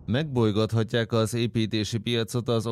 Megbolygathatják az építési piacot az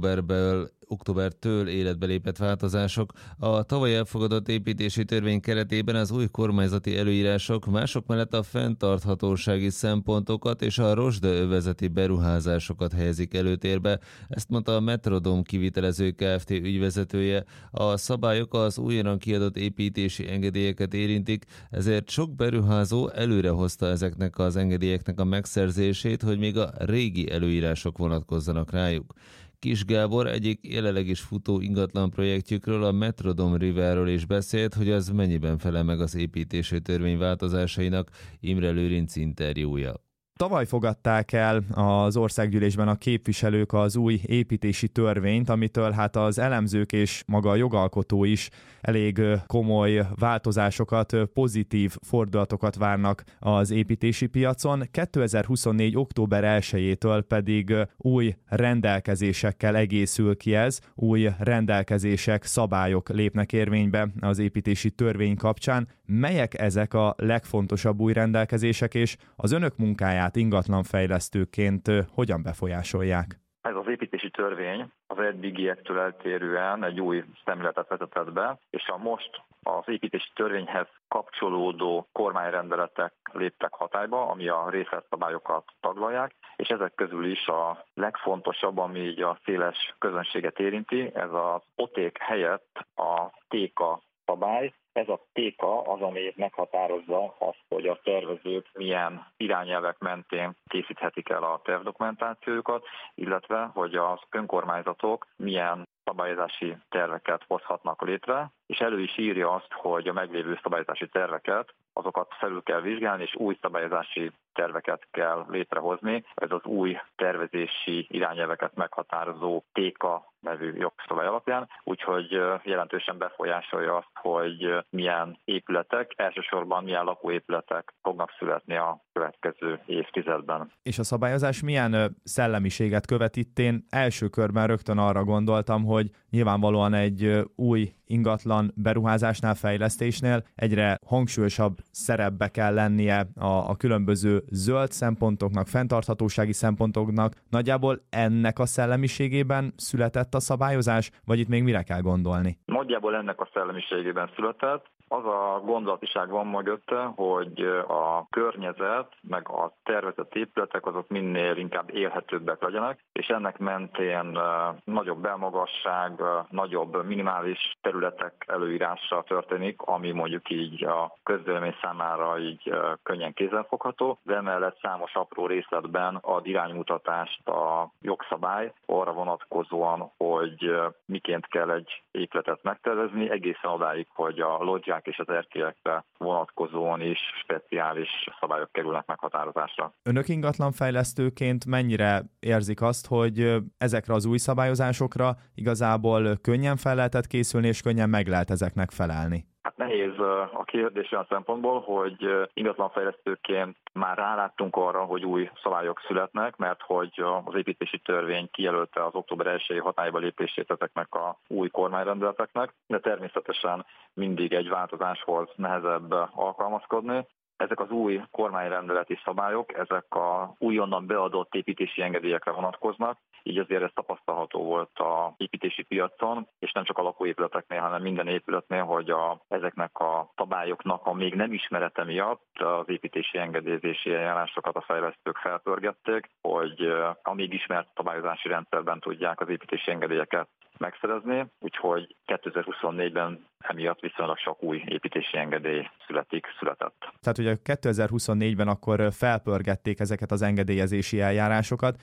októbertől életbe lépett változások. A tavaly elfogadott építési törvény keretében az új kormányzati előírások mások mellett a fenntarthatósági szempontokat és a rozsdaövezeti beruházásokat helyezik előtérbe. Ezt mondta a Metrodom Kivitelező Kft. Ügyvezetője. A szabályok az újonnan kiadott építési engedélyeket érintik, ezért sok beruházó előrehozta ezeknek az engedélyeknek a megszerzését, hogy még a régi előírások vonatkozzanak rájuk. Kis Gábor egyik jelenleg is futó ingatlan projektjükről, a Metrodom Riverről is beszélt, hogy az mennyiben felel meg az építési törvény változásainak. Imre Lőrinc interjúja. Tavaly fogadták el az országgyűlésben a képviselők az új építési törvényt, amitől hát az elemzők és maga a jogalkotó is elég komoly változásokat, pozitív fordulatokat várnak az építési piacon. 2024. október 1-től pedig új rendelkezésekkel egészül ki ez, új rendelkezések, szabályok lépnek érvénybe az építési törvény kapcsán. Melyek ezek a legfontosabb új rendelkezések, és az önök munkáját ingatlanfejlesztőként hogyan befolyásolják? Ez az építési törvény az eddigiektől eltérően egy új szemléletet vezetett be, és a most az építési törvényhez kapcsolódó kormányrendeletek léptek hatályba, ami a részletszabályokat taglalják, és ezek közül is a legfontosabb, ami így a széles közönséget érinti, ez az OTÉK helyett a TÉKA szabály. Ez a TÉKA az, ami meghatározza azt, hogy a tervezők milyen irányelvek mentén készíthetik el a tervdokumentációjukat, illetve hogy az önkormányzatok milyen szabályozási terveket hozhatnak létre, és elő is írja azt, hogy a meglévő szabályozási terveket, azokat felül kell vizsgálni, és új szabályozási terveket kell létrehozni. Ez az új tervezési irányelveket meghatározó TÉKA nevű jogszabály alapján, úgyhogy jelentősen befolyásolja azt, hogy milyen épületek, elsősorban milyen lakóépületek fognak születni a következő évtizedben. És a szabályozás milyen szellemiséget követ itt? Én első körben rögtön arra gondoltam, hogy nyilvánvalóan egy új ingatlan beruházásnál, fejlesztésnél egyre hangsúlyosabb szerepbe kell lennie a különböző zöld szempontoknak, fenntarthatósági szempontoknak. Nagyjából ennek a szellemiségében született a szabályozás, vagy itt még mire kell gondolni? Nagyjából ennek a szellemiségében született. Az a gondolatiság van mögötte, hogy a környezet, meg a tervezett épületek azok minél inkább élhetőbbek legyenek, és ennek mentén nagyobb belmagasság, nagyobb minimális területek előírása történik, ami mondjuk így a közvélemény számára így könnyen kézzelfogható, de emellett számos apró részletben ad iránymutatást a jogszabály arra vonatkozóan, hogy miként kell egy épületet megtervezni, egészen odáig, hogy a lodzsák és az erkélyekre vonatkozóan is speciális szabályok kerülnek meghatározásra. Önök ingatlanfejlesztőként mennyire érzik azt, hogy ezekre az új szabályozásokra igazából könnyen fel lehetett készülni, és könnyen meg lehet ezeknek felelni? Hát nehéz a kérdés olyan szempontból, hogy ingatlanfejlesztőként már ráláttunk arra, hogy új szabályok születnek, mert hogy az építési törvény kijelölte az október 1-i hatályba lépését ezeknek a új kormányrendeleteknek, de természetesen mindig egy változáshoz nehezebb alkalmazkodni. Ezek az új kormányrendeleti szabályok, ezek a újonnan beadott építési engedélyekre vonatkoznak, így azért ez tapasztalható volt az építési piacon, és nem csak a lakóépületeknél, hanem minden épületnél, hogy ezeknek a szabályoknak a még nem ismerete miatt az építési engedélyezési eljárásokat a fejlesztők felpörgették, hogy a még ismert szabályozási rendszerben tudják az építési engedélyeket megszerezni, úgyhogy 2024-ben emiatt viszonylag sok új építési engedély született. Tehát ugye 2024-ben akkor felpörgették ezeket az engedélyezési eljárásokat.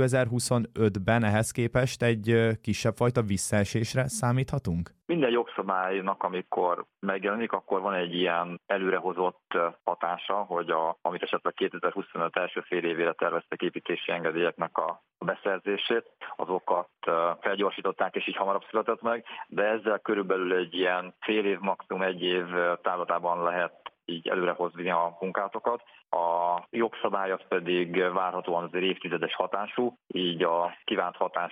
2025-ben ehhez képest egy kisebb fajta visszaesésre számíthatunk? Minden jogszabálynak, amikor megjelenik, akkor van egy ilyen előrehozott hatása, hogy amit esetleg 2025 első fél évére terveztek építési engedélyeknek a beszerzését, azokat felgyorsították, és így hamarabb született meg, de ezzel körülbelül egy ilyen fél év, maximum egy év távlatában lehet így előrehozni a munkálatokat. A jogszabály az pedig várhatóan azért évtizedes hatású, így a kívánt hatást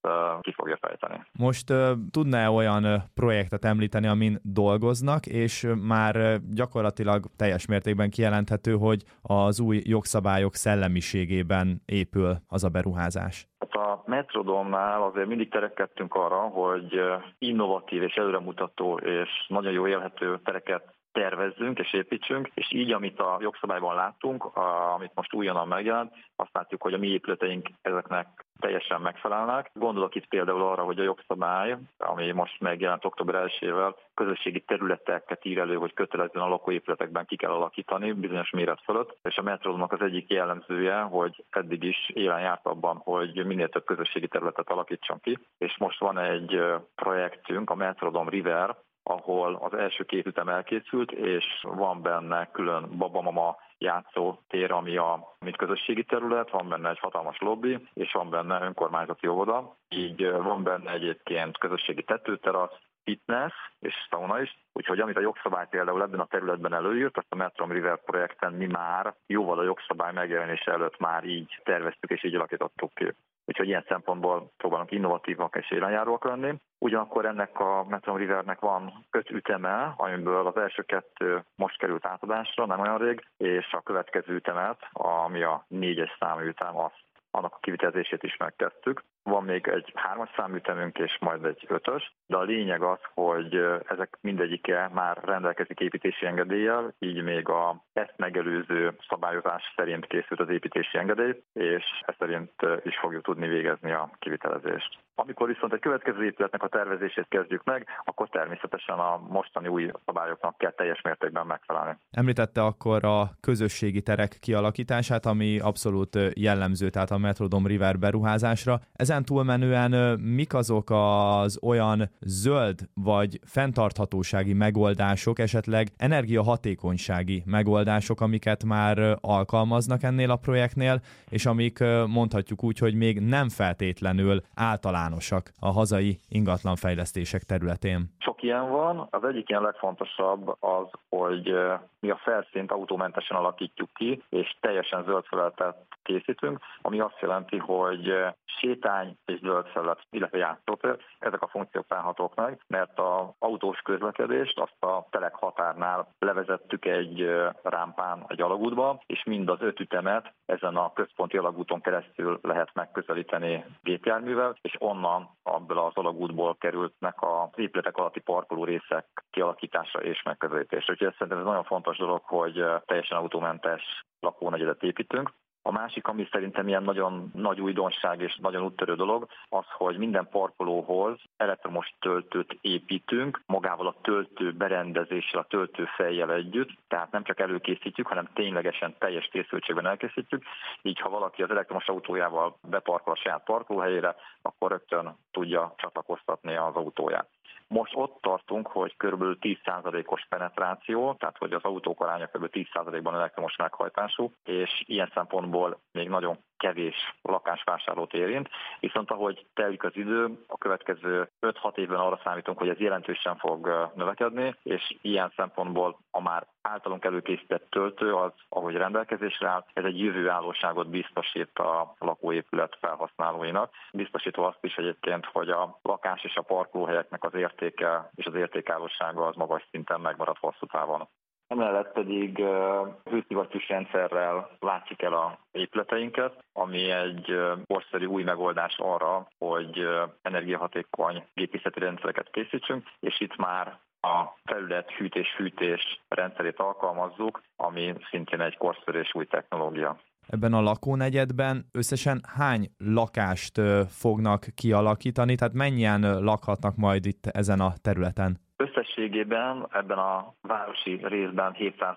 ki fogja fejteni. Most tudná olyan projektet említeni, amin dolgoznak, és már gyakorlatilag teljes mértékben kijelenthető, hogy az új jogszabályok szellemiségében épül az a beruházás? A Metrodomnál azért mindig törekedtünk arra, hogy innovatív és előremutató és nagyon jó élhető tereket tervezzünk és építsünk, és így, amit a jogszabályban láttunk, amit most újonnan megjelent, azt látjuk, hogy a mi épületeink ezeknek teljesen megfelelnek. Gondolok itt például arra, hogy a jogszabály, ami most megjelent október 1-ével, közösségi területeket ír elő, hogy kötelezően a lakóépületekben ki kell alakítani bizonyos méret fölött, és a Metrodomnak az egyik jellemzője, hogy eddig is élen járt abban, hogy minél több közösségi területet alakítson ki, és most van egy projektünk, a Metrodom River, ahol az első 2 ütem elkészült, és van benne külön babamama játszótér, mint közösségi terület, van benne egy hatalmas lobby, és van benne önkormányzati óvoda. Így van benne egyébként közösségi tetőterasz, fitness és sauna is, úgyhogy amit a jogszabály például ebben a területben előírt, azt a Metrodom River projekten mi már jóval a jogszabály megjelenése előtt már így terveztük és így alakítottuk ki. Úgyhogy ilyen szempontból próbálunk innovatívak és élenjáróak lenni. Ugyanakkor ennek a Metrodom Rivernek van 5 üteme, amiből az első 2 most került átadásra, nem olyan rég, és a következő ütemet, ami a 4-es számú ütem, annak a kivitelezését is megkezdtük. Van még egy 3-as számú ütemünk és majd egy 5-ös, de a lényeg az, hogy ezek mindegyike már rendelkezik építési engedéllyel, így még ezt megelőző szabályozás szerint készült az építési engedély, és ezt szerint is fogjuk tudni végezni a kivitelezést. Amikor viszont egy következő épületnek a tervezését kezdjük meg, akkor természetesen a mostani új szabályoknak kell teljes mértékben megfelelni. Említette akkor a közösségi terek kialakítását, ami abszolút jellemző, tehát a Metrodom River beruházásra. Ezen túlmenően mik azok az olyan zöld vagy fenntarthatósági megoldások, esetleg energiahatékonysági megoldások, amiket már alkalmaznak ennél a projektnél, és amik mondhatjuk úgy, hogy még nem feltétlenül általánosak a hazai ingatlanfejlesztések területén? Sok ilyen van. Az egyik ilyen legfontosabb az, hogy mi a felszínt autómentesen alakítjuk ki, és teljesen zöld felületet készítünk, ami azt jelenti, hogy sétány és zöld felület, illetve játszótér, ezek a funkciók állhatók meg, mert az autós közlekedést azt a telek határnál levezettük egy rámpán, egy alagútba, és mind az 5 ütemet ezen a központi alagúton keresztül lehet megközelíteni gépjárművel, és onnan abból az alagútból kerültnek az épületek alatti parkoló részek kialakításra és megközelítésre. Úgyhogy szerintem ez nagyon fontos dolog, hogy teljesen autómentes lakónegyedet építünk. A másik, ami szerintem ilyen nagyon nagy újdonság és nagyon úttörő dolog, az, hogy minden parkolóhoz elektromos töltőt építünk, magával a töltő berendezéssel, a töltőfejjel együtt, tehát nem csak előkészítjük, hanem ténylegesen teljes készültségben elkészítjük, így ha valaki az elektromos autójával beparkol a saját parkolóhelyére, akkor rögtön tudja csatlakoztatni az autóját. Most ott tartunk, hogy kb. 10%-os penetráció, tehát hogy az autók aránya kb. 10%-ban elektromos meghajtású, és ilyen szempontból még nagyon kevés lakásvásárlót érint, viszont ahogy telik az idő, a következő 5-6 évben arra számítunk, hogy ez jelentősen fog növekedni, és ilyen szempontból a már általunk előkészített töltő, az, ahogy rendelkezésre áll, ez egy jövőállóságot biztosít a lakóépület felhasználóinak. Biztosítva azt is egyébként, hogy a lakás és a parkolóhelyeknek az értéke és az értékállósága az magas szinten megmarad hosszú távon. Emellett pedig hőszivattyús rendszerrel látjuk el a épületeinket, ami egy korszerű új megoldás arra, hogy energiahatékony gépészeti rendszereket készítsünk, és itt már a felület hűtés-fűtés rendszerét alkalmazzuk, ami szintén egy korszerű és új technológia. Ebben a lakónegyedben összesen hány lakást fognak kialakítani, tehát mennyien lakhatnak majd itt ezen a területen? Összességében ebben a városi részben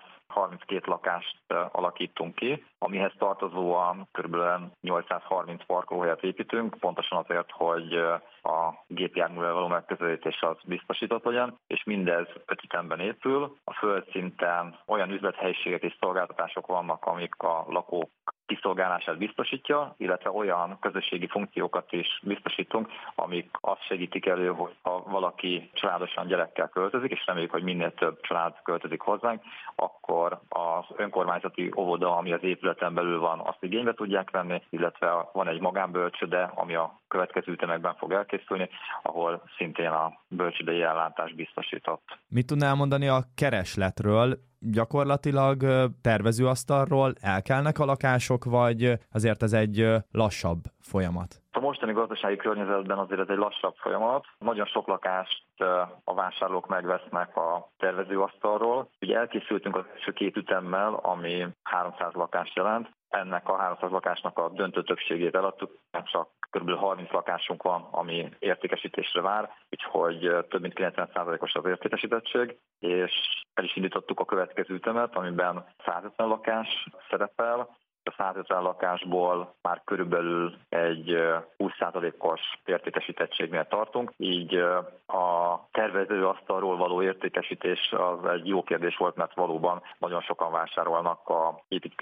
732 lakást alakítunk ki, amihez tartozóan kb. 830 parkolóhelyet építünk, pontosan azért, hogy a gépjárművel való megközelítés az biztosított legyen, és mindez 5 ütemben épül. A földszinten olyan üzlethelyiségek és szolgáltatások vannak, amik a lakók kiszolgálását biztosítja, illetve olyan közösségi funkciókat is biztosítunk, amik azt segítik elő, hogy ha valaki családosan gyerekkel költözik, és reméljük, hogy minél több család költözik hozzánk, akkor amikor az önkormányzati óvoda, ami az épületen belül van, azt igénybe tudják venni, illetve van egy magánbölcsőde, ami a következő ütemekben fog elkészülni, ahol szintén a bölcsődei ellátás biztosított. Mit tudnál mondani a keresletről? Gyakorlatilag tervezőasztalról elkelnek a lakások, vagy azért ez egy lassabb folyamat? A mostani gazdasági környezetben azért ez egy lassabb folyamat. Nagyon sok lakást a vásárlók megvesznek a tervezőasztalról. Ugye elkészültünk az első 2 ütemmel, ami 300 lakást jelent. Ennek a 300 lakásnak a döntő többségét eladtuk, csak kb. 30 lakásunk van, ami értékesítésre vár, úgyhogy több mint 90%-os az értékesítettség, és el is indítottuk a következő ütemet, amiben 150 lakás szerepel. A 150 lakásból már körülbelül egy 20%-os értékesítettségnél tartunk, így a tervezőasztalról való értékesítés az egy jó kérdés volt, mert valóban nagyon sokan vásárolnak az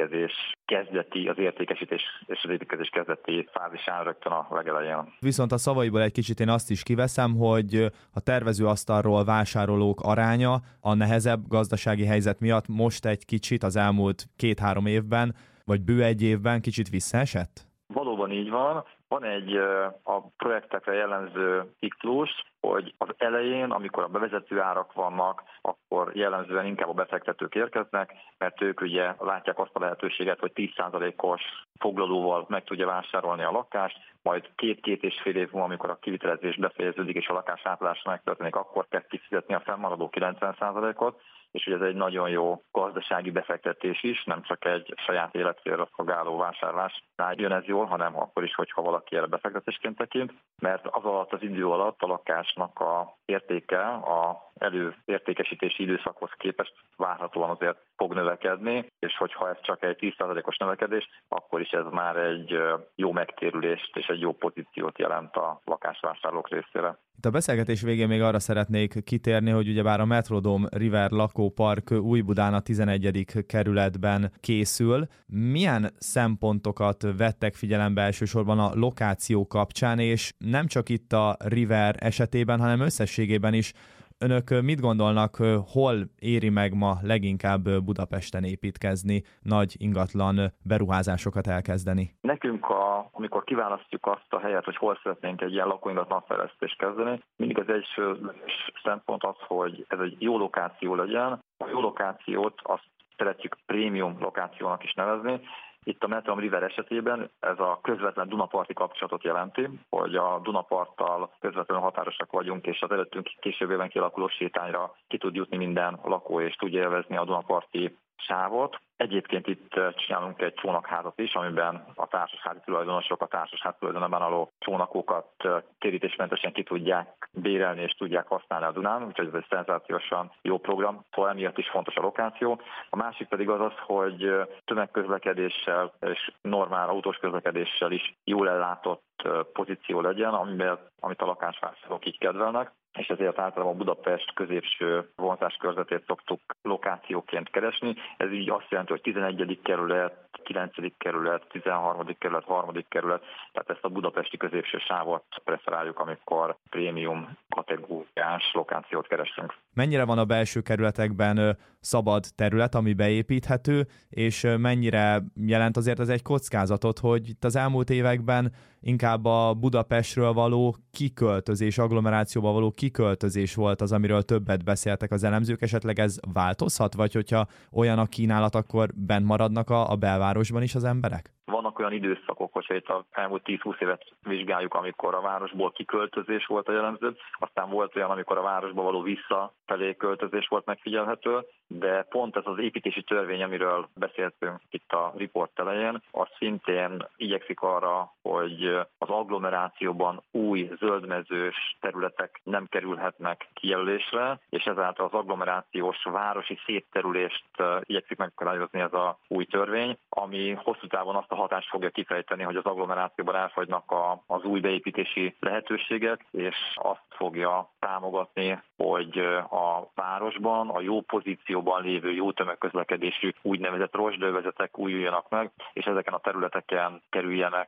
értékesítés és az építkezés kezdeti fázisán rögtön a legelején. Viszont a szavaiból egy kicsit én azt is kiveszem, hogy a tervezőasztalról vásárolók aránya a nehezebb gazdasági helyzet miatt most egy kicsit az elmúlt 2-3 évben vagy bő egy évben kicsit visszaesett? Valóban így van. Van egy a projektekre jellemző ciklus, hogy az elején, amikor a bevezető árak vannak, akkor jellemzően inkább a befektetők érkeznek, mert ők ugye látják azt a lehetőséget, hogy 10%-os foglalóval meg tudja vásárolni a lakást, majd 2-2,5 év múlva, amikor a kivitelezés befejeződik és a lakás átlása megtörténik, akkor kell kifizetni a fennmaradó 90%-ot, és ugye ez egy nagyon jó gazdasági befektetés is, nem csak egy saját életcélra szolgáló vásárlásnál jön ez jól, hanem akkor is, hogyha valaki erre befektetésként tekint, mert az idő alatt a lakásnak a értéke a előértékesítési időszakhoz képest várhatóan azért fog növekedni, és hogyha ez csak egy 10%-os növekedés, akkor is ez már egy jó megtérülést és egy jó pozíciót jelent a lakásvásárlók részére. Itt a beszélgetés végén még arra szeretnék kitérni, hogy ugyebár a Metrodome River lakópark Újbudán a 11. kerületben készül. Milyen szempontokat vettek figyelembe elsősorban a lokáció kapcsán, és nem csak itt a River esetében, hanem összességében is önök mit gondolnak, hol éri meg ma leginkább Budapesten építkezni, nagy ingatlan beruházásokat elkezdeni? Nekünk, amikor kiválasztjuk azt a helyet, hogy hol szeretnénk egy ilyen lakóingatlan fejlesztést kezdeni, mindig az első szempont az, hogy ez egy jó lokáció legyen. A jó lokációt azt szeretjük prémium lokációnak is nevezni. Itt a Metrodome River esetében ez a közvetlen Dunaparti kapcsolatot jelenti, hogy a Dunaparttal közvetlenül határosak vagyunk, és az előttünk későbbében kialakuló sétányra ki tud jutni minden lakó, és tudja élvezni a Dunaparti sávot. Egyébként itt csinálunk egy csónakházat is, amiben a társasházi tulajdonosok a társasház tulajdonában álló csónakokat térítésmentesen ki tudják bérelni és tudják használni a Dunán, úgyhogy ez egy szenzációsan jó program, szóval emiatt is fontos a lokáció. A másik pedig az, hogy tömegközlekedéssel és normál autós közlekedéssel is jól ellátott pozíció legyen, amit a lakásvásárlók így kedvelnek, és ezért általában Budapest középső vonzáskörzetét szoktuk lokációként keresni. Ez így azt jelenti, hogy 11. kerület, 9. kerület, 13. kerület, 3. kerület, tehát ezt a budapesti középső sávot preferáljuk, amikor prémium kategóriás lokációt keresünk. Mennyire van a belső kerületekben szabad terület, ami beépíthető, és mennyire jelent azért ez egy kockázatot, hogy itt az elmúlt években inkább a Budapestről való kiköltözés, agglomerációba való kiköltözés volt az, amiről többet beszéltek az elemzők, esetleg ez változhat, vagy hogyha olyan a kínálat, akkor bent maradnak a belvárosban is az emberek? Vannak olyan időszakok, hogyha itt az elmúlt 10-20 évet vizsgáljuk, amikor a városból kiköltözés volt a jellemző, aztán volt olyan, amikor a városba való visszafelé költözés volt megfigyelhető, de pont ez az építési törvény, amiről beszéltünk itt a riport elején, az szintén igyekszik arra, hogy az agglomerációban új zöldmezős területek nem kerülhetnek kijelölésre, és ezáltal az agglomerációs városi szétterülést igyekszik megakadályozni ez a új törvény, ami hosszú távon azt a hatást fogja kifejteni, hogy az agglomerációban elfogynak az új beépítési lehetőségek, és azt fogja támogatni, hogy a városban a jó pozícióban lévő jó tömegközlekedésű úgynevezett rozsdövezetek újuljanak meg, és ezeken a területeken kerüljenek a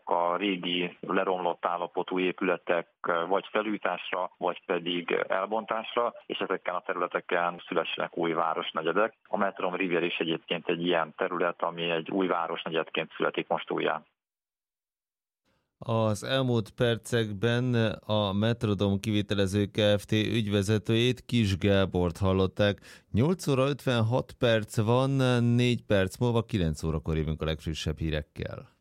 régi leromlott állapotú épületek vagy felújításra, vagy pedig elbontásra, és ezeken a területeken szülessenek új városnegyedek. A Metrom Rivier is egyébként egy ilyen terület, ami egy új városnegyedként születik most újjá. Az elmúlt percekben a Metrodom Kivitelező Kft. Ügyvezetőjét, Kis Gábort hallották. 8 óra 56 perc van, 4 perc múlva 9 órakor jövünk a legfrissebb hírekkel.